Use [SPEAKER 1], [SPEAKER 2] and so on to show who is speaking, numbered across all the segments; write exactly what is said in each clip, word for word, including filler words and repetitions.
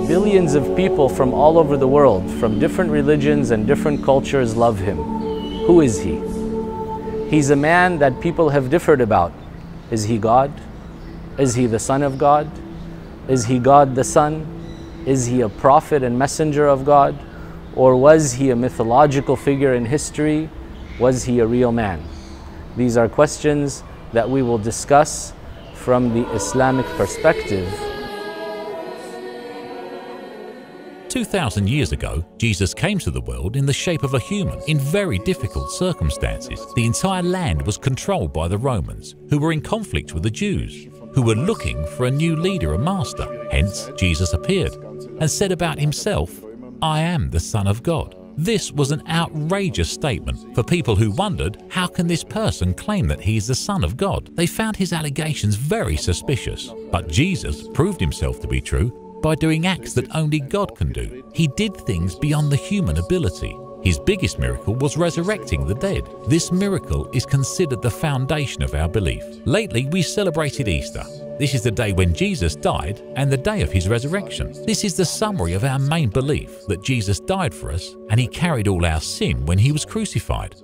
[SPEAKER 1] Billions of people from all over the world, from different religions and different cultures, love him. Who is he? He's a man that people have differed about. Is he God? Is he the Son of God? Is he God the Son? Is he a prophet and messenger of God? Or was he a mythological figure in history? Was he a real man? These are questions that we will discuss from the Islamic perspective.
[SPEAKER 2] two thousand years ago, Jesus came to the world in the shape of a human in very difficult circumstances. The entire land was controlled by the Romans, who were in conflict with the Jews, who were looking for a new leader and master. Hence, Jesus appeared and said about himself, "I am the Son of God." This was an outrageous statement for people who wondered, how can this person claim that he is the Son of God? They found his allegations very suspicious. But Jesus proved himself to be true by doing acts that only God can do. He did things beyond the human ability. His biggest miracle was resurrecting the dead. This miracle is considered the foundation of our belief. Lately, we celebrated Easter. This is the day when Jesus died and the day of his resurrection. This is the summary of our main belief, that Jesus died for us and he carried all our sin when he was crucified.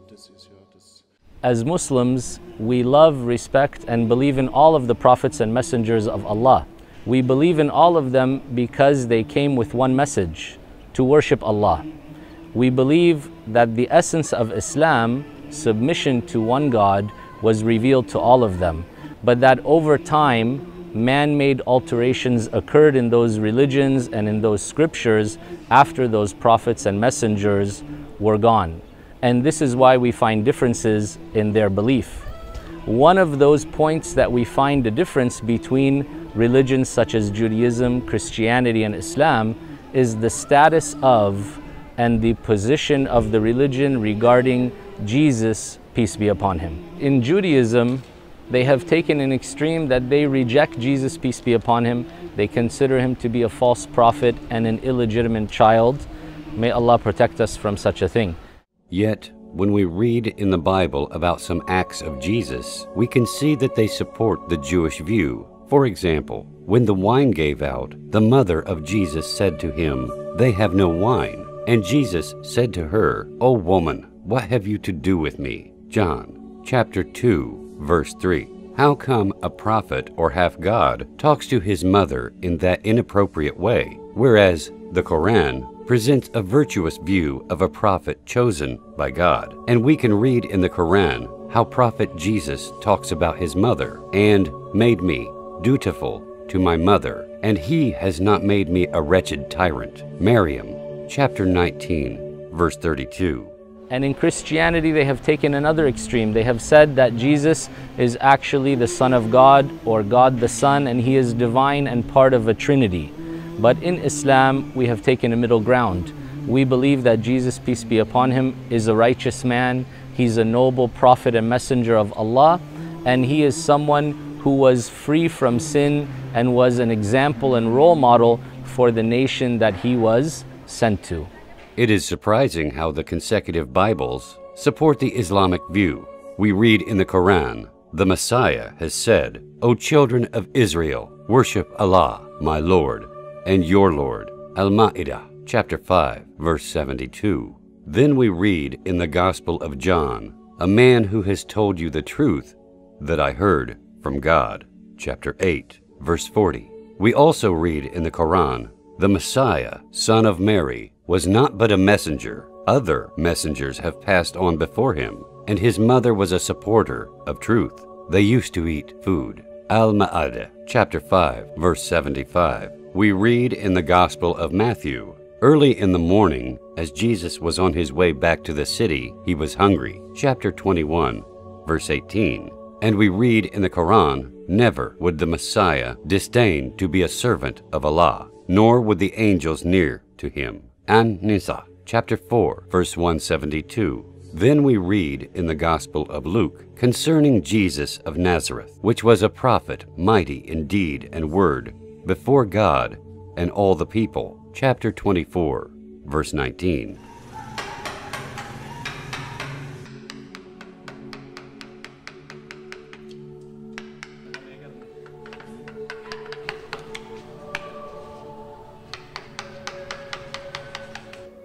[SPEAKER 1] As Muslims, we love, respect, and believe in all of the prophets and messengers of Allah. We believe in all of them because they came with one message: to worship Allah. We believe that the essence of Islam, submission to one God, was revealed to all of them, but that over time, man-made alterations occurred in those religions and in those scriptures after those prophets and messengers were gone. And this is why we find differences in their belief. One of those points that we find a difference between religions such as Judaism, Christianity, and Islam is the status of and the position of the religion regarding Jesus, peace be upon him. In Judaism, they have taken an extreme that they reject Jesus, peace be upon him. They consider him to be a false prophet and an illegitimate child. May Allah protect us from such a thing.
[SPEAKER 3] Yet, when we read in the Bible about some acts of Jesus, we can see that they support the Jewish view. For example, when the wine gave out, the mother of Jesus said to him, "They have no wine." And Jesus said to her, "O woman, what have you to do with me?" John chapter two, verse three. How come a prophet or half God talks to his mother in that inappropriate way, whereas the Quran presents a virtuous view of a prophet chosen by God? And we can read in the Quran how Prophet Jesus talks about his mother, and made me dutiful to my mother, and he has not made me a wretched tyrant. Maryam chapter nineteen, verse thirty-two.
[SPEAKER 1] And in Christianity, they have taken another extreme. They have said that Jesus is actually the Son of God, or God the Son, and he is divine and part of a Trinity. But in Islam, we have taken a middle ground. We believe that Jesus, peace be upon him, is a righteous man. He's a noble prophet and messenger of Allah, and he is someone who was free from sin and was an example and role model for the nation that he was sent to.
[SPEAKER 3] It is surprising how the consecutive Bibles support the Islamic view. We read in the Quran, the Messiah has said, "O children of Israel, worship Allah, my Lord, and your Lord." Al-Ma'idah, chapter five, verse seventy-two. Then we read in the Gospel of John, "A man who has told you the truth that I heard from God," chapter eight, verse forty. We also read in the Quran, "The Messiah, son of Mary, was not but a messenger. Other messengers have passed on before him, and his mother was a supporter of truth. They used to eat food." Al-Ma'idah, chapter five, verse seventy-five. We read in the Gospel of Matthew, "Early in the morning, as Jesus was on his way back to the city, he was hungry," chapter twenty-one, verse eighteen. And we read in the Quran, "Never would the Messiah disdain to be a servant of Allah, nor would the angels near to him." An-Nisa, chapter four, verse one seventy-two. Then we read in the Gospel of Luke concerning Jesus of Nazareth, which was a prophet, mighty in deed and word, before God and all the people, chapter twenty-four, verse nineteen.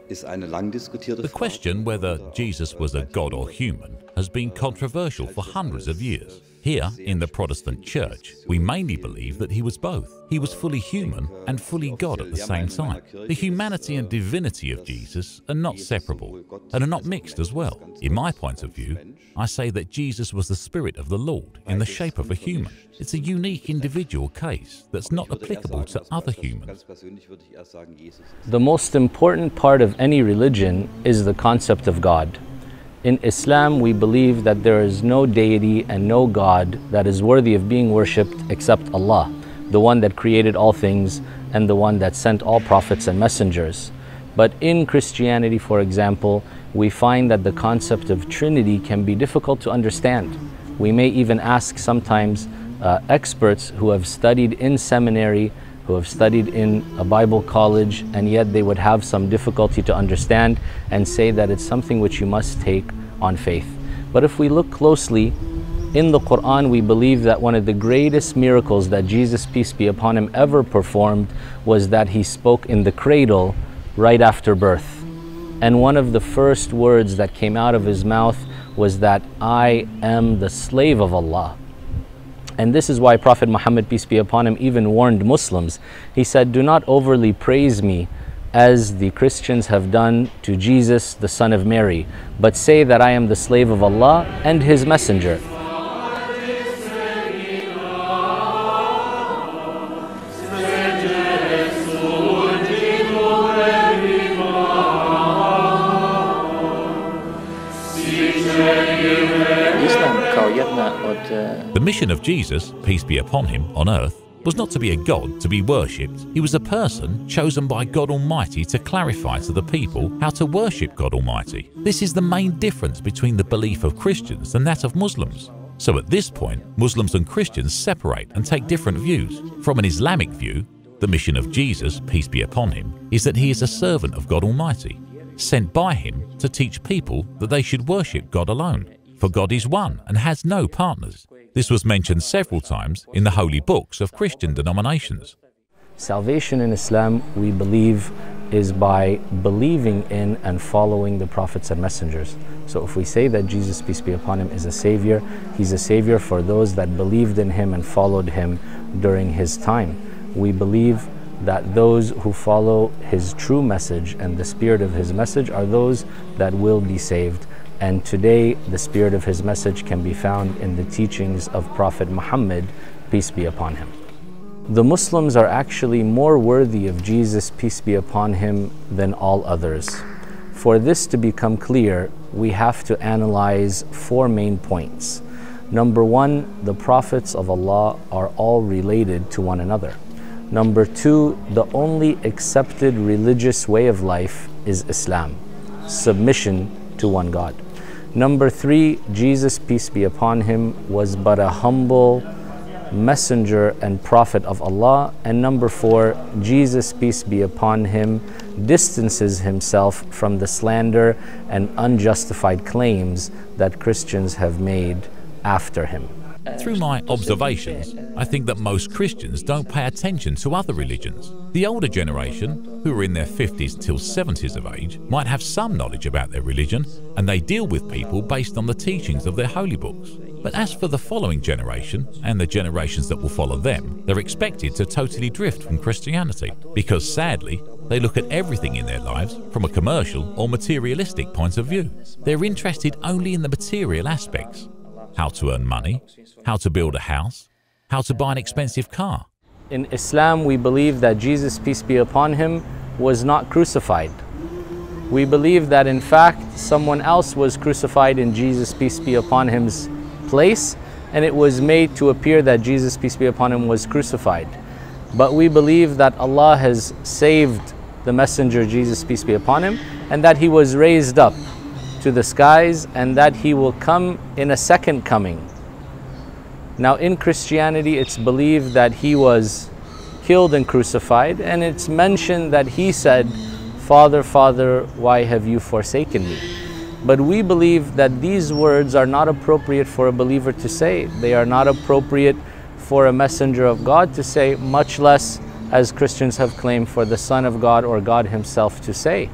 [SPEAKER 2] The question whether Jesus was a god or human has been controversial for hundreds of years. Here, in the Protestant Church, we mainly believe that he was both. He was fully human and fully God at the same time. The humanity and divinity of Jesus are not separable and are not mixed as well. In my point of view, I say that Jesus was the Spirit of the Lord in the shape of a human. It's a unique individual case that's not applicable to other humans.
[SPEAKER 1] The most important part of any religion is the concept of God. In Islam, we believe that there is no deity and no God that is worthy of being worshipped except Allah, the one that created all things and the one that sent all prophets and messengers. But in Christianity, for example, we find that the concept of Trinity can be difficult to understand. We may even ask sometimes uh, experts who have studied in seminary, who have studied in a Bible college, and yet they would have some difficulty to understand and say that it's something which you must take on faith. But if we look closely, in the Quran we believe that one of the greatest miracles that Jesus, peace be upon him, ever performed was that he spoke in the cradle right after birth. And one of the first words that came out of his mouth was that I am the slave of Allah. And this is why Prophet Muhammad, peace be upon him, even warned Muslims. He said, do not overly praise me as the Christians have done to Jesus, the son of Mary, but say that I am the slave of Allah and his messenger.
[SPEAKER 2] The mission of Jesus, peace be upon him, on earth was not to be a god to be worshipped. He was a person chosen by God Almighty to clarify to the people how to worship God Almighty. This is the main difference between the belief of Christians and that of Muslims. So at this point, Muslims and Christians separate and take different views. From an Islamic view, the mission of Jesus, peace be upon him, is that he is a servant of God Almighty, sent by him to teach people that they should worship God alone. For God is one and has no partners. This was mentioned several times in the holy books of Christian denominations.
[SPEAKER 1] Salvation in Islam, we believe, is by believing in and following the prophets and messengers. So if we say that Jesus, peace be upon him, is a savior, he's a savior for those that believed in him and followed him during his time. We believe that those who follow his true message and the spirit of his message are those that will be saved. And today, the spirit of his message can be found in the teachings of Prophet Muhammad, peace be upon him. The Muslims are actually more worthy of Jesus, peace be upon him, than all others. For this to become clear, we have to analyze four main points. Number one, the prophets of Allah are all related to one another. Number two, the only accepted religious way of life is Islam, submission to one God. Number three, Jesus, peace be upon him, was but a humble messenger and prophet of Allah. And number four, Jesus, peace be upon him, distances himself from the slander and unjustified claims that Christians have made after him.
[SPEAKER 2] Through my observations, I think that most Christians don't pay attention to other religions. The older generation, who are in their fifties till seventies of age, might have some knowledge about their religion, and they deal with people based on the teachings of their holy books. But as for the following generation, and the generations that will follow them, they're expected to totally drift from Christianity, because sadly, they look at everything in their lives from a commercial or materialistic point of view. They're interested only in the material aspects. How to earn money, how to build a house, how to buy an expensive car.
[SPEAKER 1] In Islam, we believe that Jesus, peace be upon him, was not crucified. We believe that in fact, someone else was crucified in Jesus, peace be upon him's place, and it was made to appear that Jesus, peace be upon him, was crucified. But we believe that Allah has saved the messenger, Jesus, peace be upon him, and that he was raised up to the skies, and that he will come in a second coming. Now in Christianity, it's believed that he was killed and crucified, and it's mentioned that he said, "Father, Father, why have you forsaken me?" But we believe that these words are not appropriate for a believer to say. They are not appropriate for a messenger of God to say, much less, as Christians have claimed, for the Son of God or God himself to say.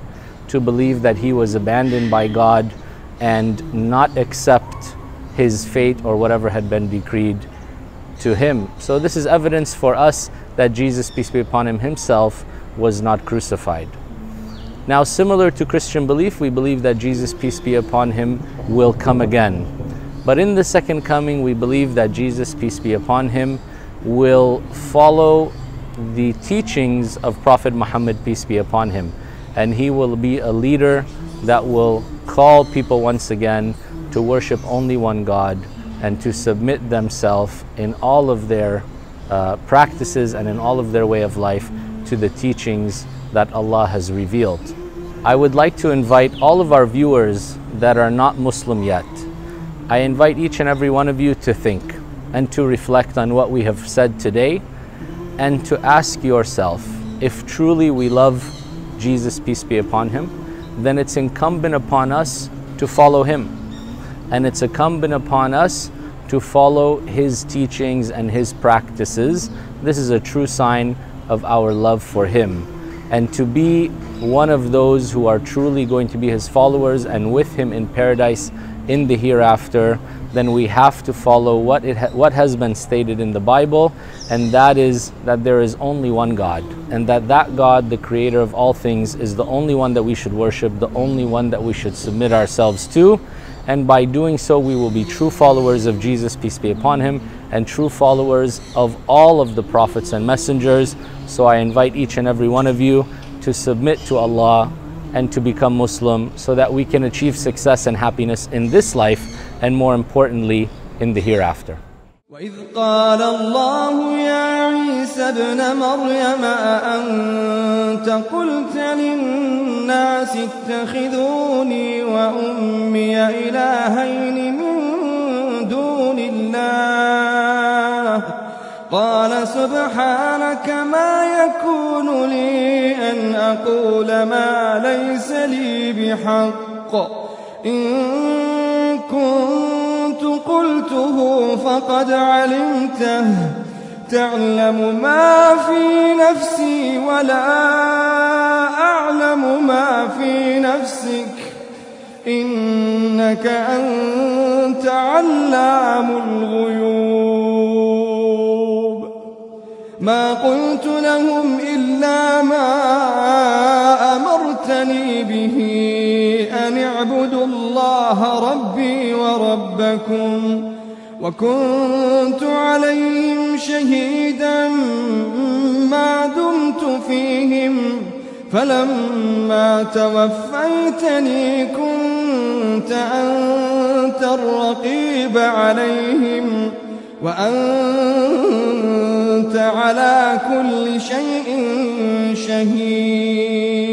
[SPEAKER 1] to believe that he was abandoned by God and not accept his fate or whatever had been decreed to him. So this is evidence for us that Jesus, peace be upon him, himself was not crucified. Now, similar to Christian belief, we believe that Jesus, peace be upon him, will come again. But in the second coming, we believe that Jesus, peace be upon him, will follow the teachings of Prophet Muhammad, peace be upon him. And he will be a leader that will call people once again to worship only one God and to submit themselves in all of their uh, practices and in all of their way of life to the teachings that Allah has revealed. I would like to invite all of our viewers that are not Muslim yet. I invite each and every one of you to think and to reflect on what we have said today, and to ask yourself, if truly we love Jesus, peace be upon him, then it's incumbent upon us to follow him. And it's incumbent upon us to follow his teachings and his practices. This is a true sign of our love for him. And to be one of those who are truly going to be his followers and with him in paradise in the hereafter, then we have to follow what it ha what has been stated in the Bible, and that is that there is only one God, and that that God, the creator of all things, is the only one that we should worship, the only one that we should submit ourselves to. And by doing so, we will be true followers of Jesus, peace be upon him, and true followers of all of the prophets and messengers. So I invite each and every one of you to submit to Allah and to become Muslim, so that we can achieve success and happiness in this life, and more importantly, in the hereafter.
[SPEAKER 4] وإذ قال الله يا عيسى ابن مريم أأنت قلت للناس اتخذوني وأمي إلهين من دون الله قال سبحانك ما يكون لي أن أقول ما ليس لي بحق إن كنت قلته فقد علمته تعلم ما في نفسي ولا أعلم ما في نفسك إنك أنت علام الغيوب ما قلت لهم إلا ما أمرتني به أن اعبدوا الله ربي وربكم وكنت عليهم شهيدا ما دمت فيهم فلما توفيتني كنت أنت الرقيب عليهم وأنت على كل شيء شهيد